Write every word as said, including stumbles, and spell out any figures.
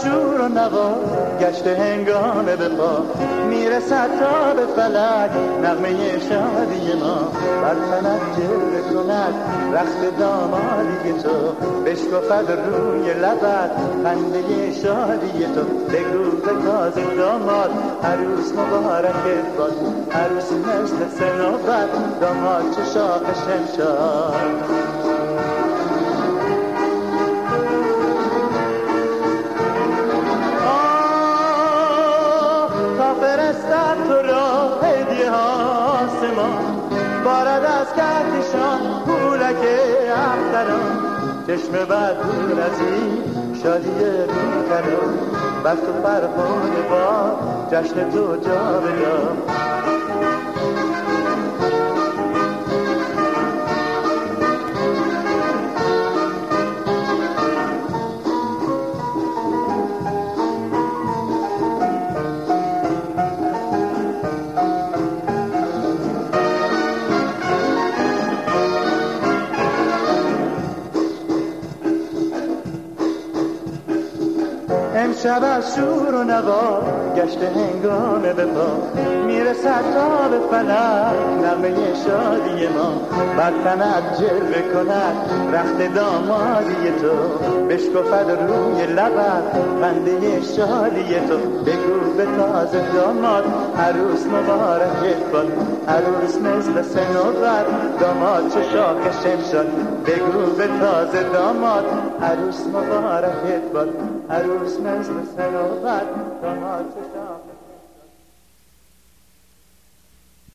شور و نوا گشت هنگام به پا میرسد تا به فلک نغمه شادی ما بر فلک جلوه کند رخت دامادی تو بشکفد روی لبت خنده شادی تو بگو به تازه داماد عروس مبارکت باد عروس مثل صنوبر داماد چه شاخ شمشاد فرستد تو را هدیه آسمان بارد از کهکشان پولک اختران چشم بد دور از این شادی بی‌قرار بر تو پروانه باد جشن تو جا به جا امشب از شور و نوا گشت هنگام به پا میرسد تا به فلک نغمه شادی ما بر تنت جلوه کند رخت دامادی تو بشکفد روی لبت خنده شادی تو بگو به تازه داماد عروس مبارکت باد عروس مثل صنوبر داماد چه شاخ شمشاد بگو به تازه داماد عروس مبارکت باد عروس مثل صنوبر داماد چه شاخ